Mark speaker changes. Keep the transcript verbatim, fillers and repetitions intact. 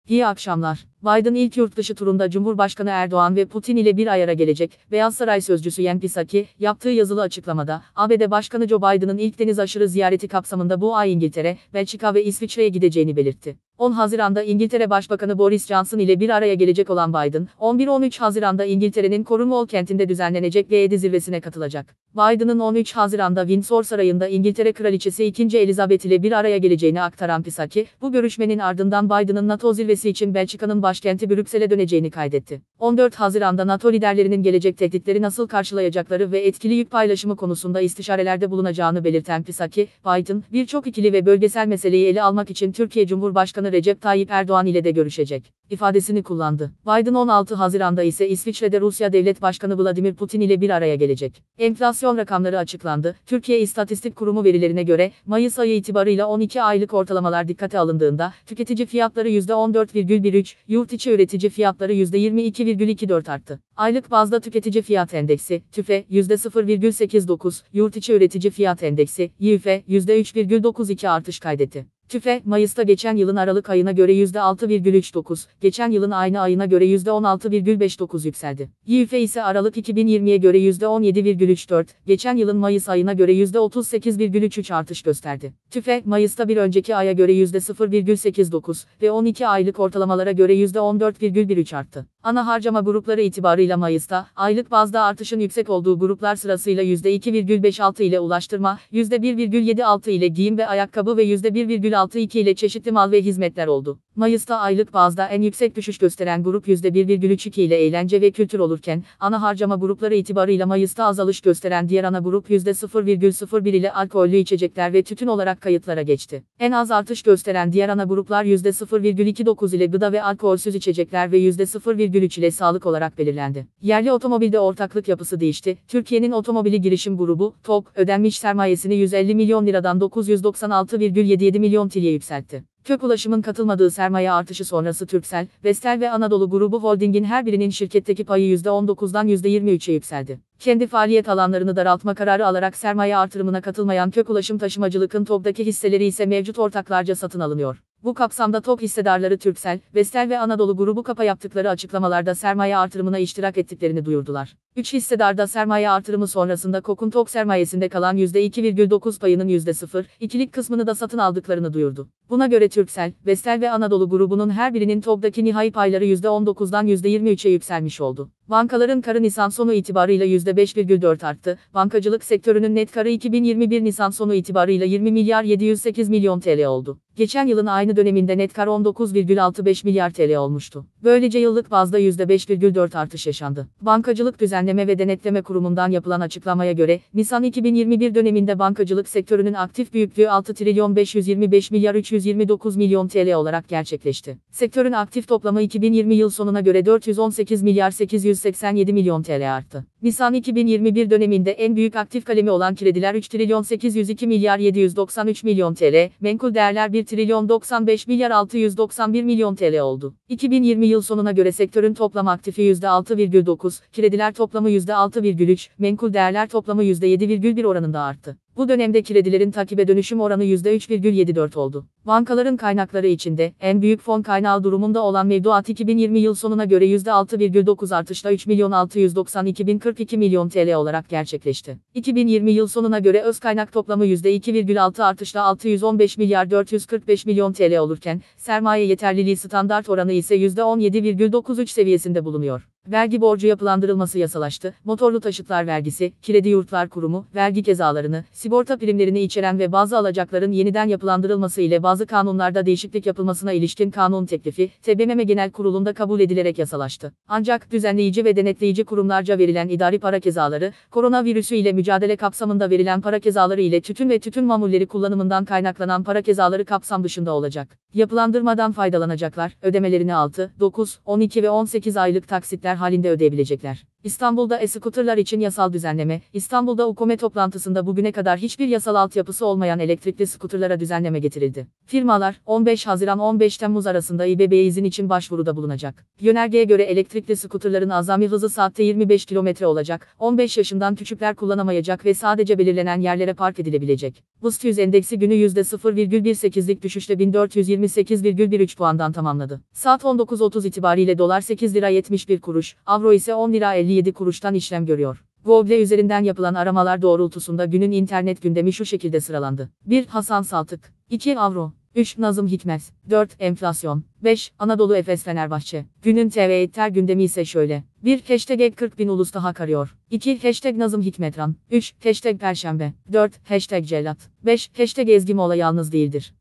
Speaker 1: İyi akşamlar. Biden ilk yurtdışı turunda Cumhurbaşkanı Erdoğan ve Putin ile bir ayara gelecek. Beyaz Saray sözcüsü Jen Psaki, yaptığı yazılı açıklamada, A B D Başkanı Joe Biden'ın ilk deniz aşırı ziyareti kapsamında bu ay İngiltere, Belçika ve İsviçre'ye gideceğini belirtti. on Haziran'da İngiltere Başbakanı Boris Johnson ile bir araya gelecek olan Biden, on bir on üç Haziran'da İngiltere'nin Cornwall kentinde düzenlenecek G yedi zirvesine katılacak. Biden'ın on üç Haziran'da Windsor Sarayı'nda İngiltere Kraliçesi ikinci Elizabeth ile bir araya geleceğini aktaran Psaki, bu görüşmenin ardından Biden'ın NATO zirvesi için Belçika'nın başkenti Brüksel'e döneceğini kaydetti. on dört Haziran'da NATO liderlerinin gelecek tehditleri nasıl karşılayacakları ve etkili yük paylaşımı konusunda istişarelerde bulunacağını belirten Psaki, Biden, birçok ikili ve bölgesel meseleyi ele almak için Türkiye Cumhurbaşkanı Recep Tayyip Erdoğan ile de görüşecek ifadesini kullandı. Biden on altı Haziran'da ise İsviçre'de Rusya Devlet Başkanı Vladimir Putin ile bir araya gelecek. Enflasyon rakamları açıklandı. Türkiye İstatistik Kurumu verilerine göre, Mayıs ayı itibarıyla on iki aylık ortalamalar dikkate alındığında, tüketici fiyatları yüzde on dört virgül bir üç, yurt içi üretici fiyatları yüzde yirmi iki virgül iki dört arttı. Aylık bazda tüketici fiyat endeksi, TÜFE, yüzde sıfır virgül seksen dokuz, yurt içi üretici fiyat endeksi, YÜFE, yüzde üç virgül dokuz iki artış kaydetti. TÜFE, Mayıs'ta geçen yılın Aralık ayına göre yüzde altı virgül üç dokuz, geçen yılın aynı ayına göre yüzde on altı virgül beş dokuz yükseldi. YÜFE ise Aralık iki bin yirmiye göre yüzde on yedi virgül üç dört, geçen yılın Mayıs ayına göre yüzde otuz sekiz virgül üç üç artış gösterdi. TÜFE, Mayıs'ta bir önceki aya göre yüzde sıfır virgül seksen dokuz ve on iki aylık ortalamalara göre yüzde on dört virgül bir üç arttı. Ana harcama grupları itibarıyla Mayıs'ta, aylık bazda artışın yüksek olduğu gruplar sırasıyla yüzde iki virgül beş altı ile ulaştırma, yüzde bir virgül yedi altı ile giyim ve ayakkabı ve yüzde bir virgül altı iki ile çeşitli mal ve hizmetler oldu. Mayıs'ta aylık bazda en yüksek düşüş gösteren grup yüzde bir virgül üç iki ile eğlence ve kültür olurken, ana harcama grupları itibarıyla Mayıs'ta azalış gösteren diğer ana grup yüzde sıfır virgül sıfır bir ile alkollü içecekler ve tütün olarak kayıtlara geçti. En az artış gösteren diğer ana gruplar yüzde sıfır virgül yirmi dokuz ile gıda ve alkolsüz içecekler ve yüzde sıfır virgül üç ile sağlık olarak belirlendi. Yerli otomobilde ortaklık yapısı değişti. Türkiye'nin otomobili girişim grubu, TOG, ödenmiş sermayesini yüz elli milyon liradan dokuz yüz doksan altı virgül yetmiş yedi milyon T L'ye yükseltti. Kök Ulaşım'ın katılmadığı sermaye artışı sonrası Turkcell, Vestel ve Anadolu Grubu Holding'in her birinin şirketteki payı yüzde on dokuzdan yüzde yirmi üçe yükseldi. Kendi faaliyet alanlarını daraltma kararı alarak sermaye artırımına katılmayan Kök Ulaşım Taşımacılık'ın TOG'daki hisseleri ise mevcut ortaklarca satın alınıyor. Bu kapsamda TOG hissedarları Turkcell, Vestel ve Anadolu Grubu Kapa yaptıkları açıklamalarda sermaye artırımına iştirak ettiklerini duyurdular. üç hissedarda sermaye artırımı sonrasında KOK'un TOG sermayesinde kalan yüzde iki virgül dokuz payının yüzde sıfır virgül ikilik kısmını da satın aldıklarını duyurdu. Buna göre Turkcell, Vestel ve Anadolu Grubu'nun her birinin TOG'daki nihai payları yüzde on dokuzdan yüzde yirmi üçe yükselmiş oldu. Bankaların karı Nisan sonu itibarıyla yüzde beş virgül dört arttı. Bankacılık sektörünün net karı iki bin yirmi bir Nisan sonu itibarıyla yirmi milyar yedi yüz sekiz milyon T L oldu. Geçen yılın aynı döneminde net kar on dokuz virgül altı beş milyar T L olmuştu. Böylece yıllık bazda yüzde beş virgül dört artış yaşandı. Bankacılık Düzenleme ve Denetleme Kurumu'ndan yapılan açıklamaya göre, Nisan iki bin yirmi bir döneminde bankacılık sektörünün aktif büyüklüğü altı trilyon beş yüz yirmi beş milyar üç yüz yirmi dokuz milyon T L olarak gerçekleşti. Sektörün aktif toplamı iki bin yirmi yıl sonuna göre dört yüz on sekiz milyar sekiz yüz seksen yedi milyon T L arttı. Nisan iki bin yirmi bir döneminde en büyük aktif kalemi olan krediler üç trilyon sekiz yüz iki milyar yedi yüz doksan üç milyon T L, menkul değerler bir trilyon doksan beş milyar altı yüz doksan bir milyon T L oldu. iki bin yirmi yıl sonuna göre sektörün toplam aktifi yüzde altı virgül dokuz, krediler toplamı yüzde altı virgül üç, menkul değerler toplamı yüzde yedi virgül bir oranında arttı. Bu dönemde kredilerin takibe dönüşüm oranı yüzde üç virgül yetmiş dört oldu. Bankaların kaynakları içinde en büyük fon kaynağı durumunda olan mevduat iki bin yirmi yıl sonuna göre yüzde altı virgül dokuz artışla üç milyon altı yüz doksan iki bin kırk iki milyon T L olarak gerçekleşti. iki bin yirmi yıl sonuna göre öz kaynak toplamı yüzde iki virgül altı artışla altı yüz on beş milyar dört yüz kırk beş milyon T L olurken, sermaye yeterliliği standart oranı ise yüzde on yedi virgül dokuz üç seviyesinde bulunuyor. Vergi borcu yapılandırılması yasalaştı. Motorlu taşıtlar vergisi, Kredi Yurtlar Kurumu, vergi cezalarını, sigorta primlerini içeren ve bazı alacakların yeniden yapılandırılması ile bazı kanunlarda değişiklik yapılmasına ilişkin kanun teklifi, T B M M Genel Kurulu'nda kabul edilerek yasalaştı. Ancak düzenleyici ve denetleyici kurumlarca verilen idari para cezaları, koronavirüsü ile mücadele kapsamında verilen para cezaları ile tütün ve tütün mamulleri kullanımından kaynaklanan para cezaları kapsam dışında olacak. Yapılandırmadan faydalanacaklar, ödemelerini altı, dokuz, on iki ve on sekiz aylık taksitler halinde ödeyebilecekler. İstanbul'da e-scooterlar için yasal düzenleme. İstanbul'da UKOME toplantısında bugüne kadar hiçbir yasal altyapısı olmayan elektrikli scooterlara düzenleme getirildi. Firmalar, on beş Haziran on beş Temmuz arasında İBB'ye izin için başvuruda bulunacak. Yönergeye göre elektrikli scooterların azami hızı saatte yirmi beş kilometre olacak, on beş yaşından küçükler kullanamayacak ve sadece belirlenen yerlere park edilebilecek. BIST yüz endeksi günü yüzde sıfır virgül bir sekizlik düşüşle bin dört yüz yirmi sekiz virgül bir üç puandan tamamladı. Saat on dokuz otuz itibariyle dolar sekiz lira yetmiş bir kuruş, avro ise on lira elli yedi kuruştan işlem görüyor. Google üzerinden yapılan aramalar doğrultusunda günün internet gündemi şu şekilde sıralandı. bir. Hasan Saltık. iki. Avro. üç. Nazım Hikmet. dört. Enflasyon. beş. Anadolu Efes Fenerbahçe. Günün T V Etter gündemi ise şöyle. bir. Hashtag kırk bin ulus daha karıyor. iki. Hashtag Nazım Hikmetran. üç. Hashtag Perşembe. dört. Hashtag Cellat. beş. Hashtag Ezgi Mola yalnız değildir.